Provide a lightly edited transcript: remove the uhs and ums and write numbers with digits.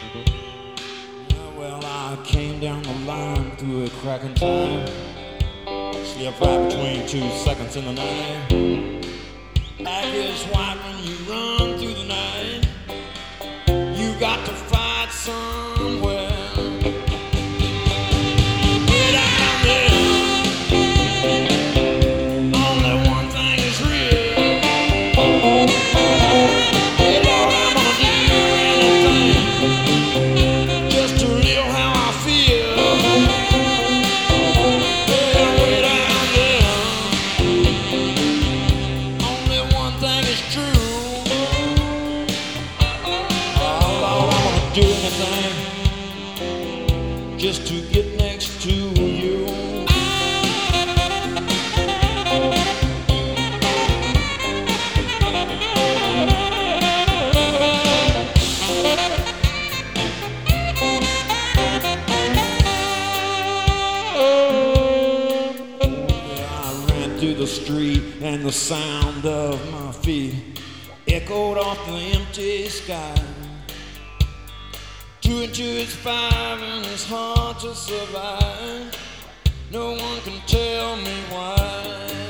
Well, I came down the line through a crack in time. Slipped right between 2 seconds in the night. Back is white when you run through the night. You got to fight somewhere. Get out there. Only one thing is real. Hey, Lord, I'm gonna do anything just to live how I feel. Yeah, way down there. Only one thing is true. Oh, Lord, I'm gonna do anything just to get next to you. Through the street and the sound of my feet echoed off the empty sky. 2 and 2 is 5 and it's hard to survive. No one can tell me why.